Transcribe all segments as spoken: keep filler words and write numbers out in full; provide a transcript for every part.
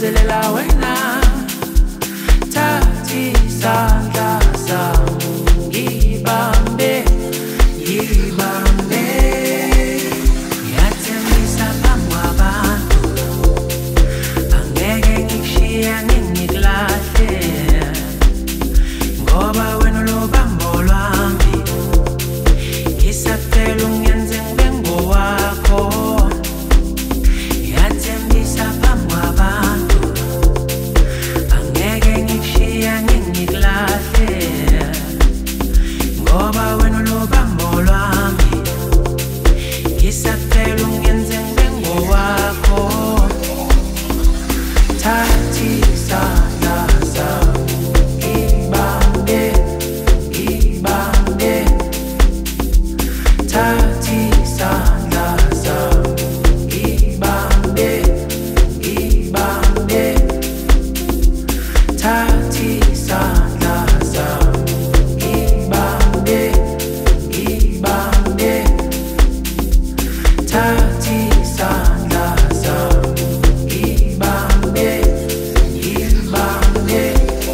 nginanzelela wena, thathi isandla sami ngibambe, ngibambe. Ngiyathembisa phambi kwabantu, angeke ngikushiya ngingikulahle, ngoba wena ulobambo lwami. Ngisacela ungenze ngibe ngowakho. Ngiyathembisa phambi kwabantu, angeke ngikushiya ngingikulahle, ngoba wena ulobambo lwami. Ngisacela ungenze ngibe ngowakho. Thathi isandla sami ngibambe, ngibambe. Thathi isandla sami ngibambe, ngibambe. Thathi isandla sami ngibambe, ngibambe. Thathi isandla sami ngibambe, ngibambe.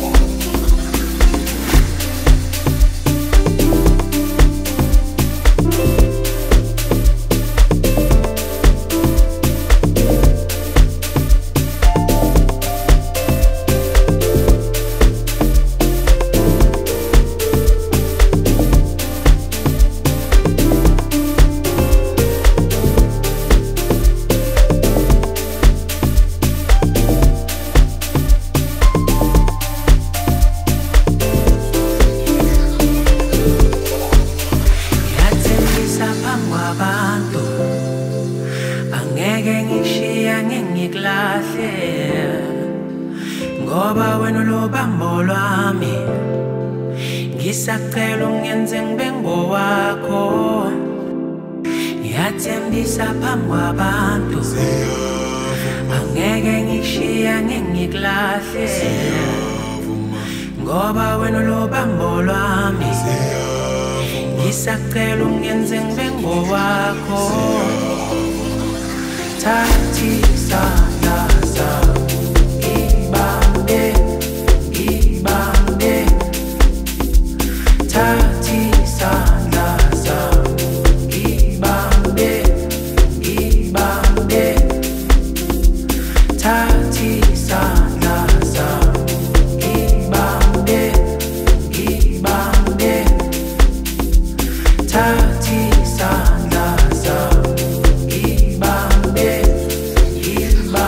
Ngiyathembisa phambi kwabantu, angeke ngikushiya ngingikulahle, ngoba wena ulobambo lwami. Ngisacela ungenze ngibe ngowakho. Ngiyathembisa phambi kwabantu, angeke ngikushiya ngingikulahle, ngoba wena ulobambo lwami. Ngisacela ungenze ngibe ngowakho. Thathi isandla sami ngibambe, ngibambe. Thathi isandla sami ngibambe, ngibambe. Thathi isandla sami ngibambe, ngibambe. Thathi isandla sami ngibambe, ngibambe.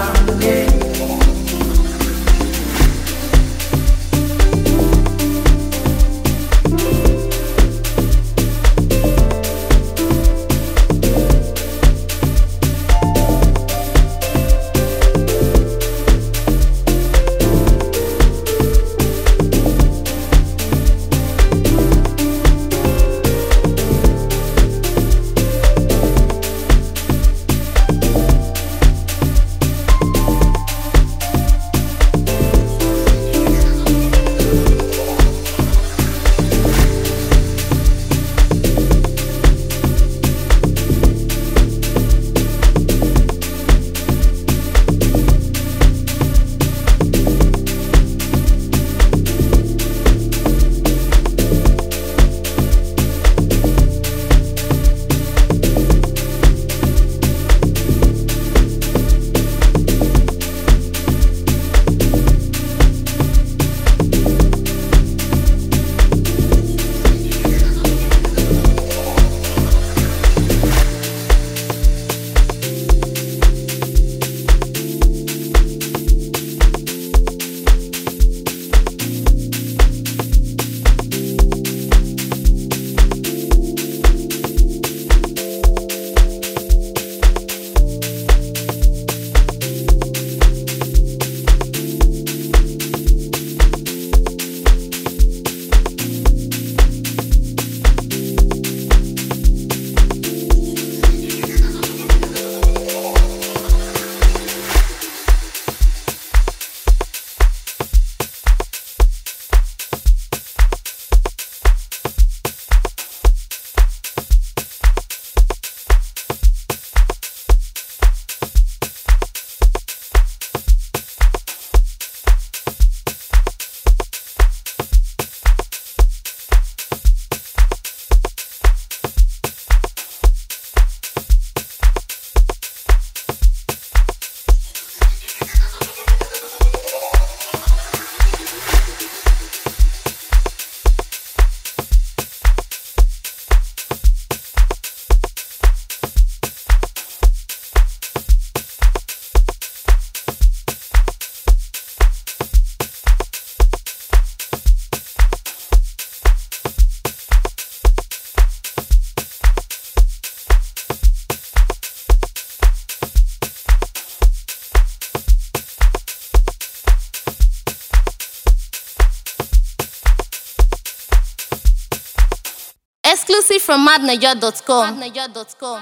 Exclusive from madnaja dot com.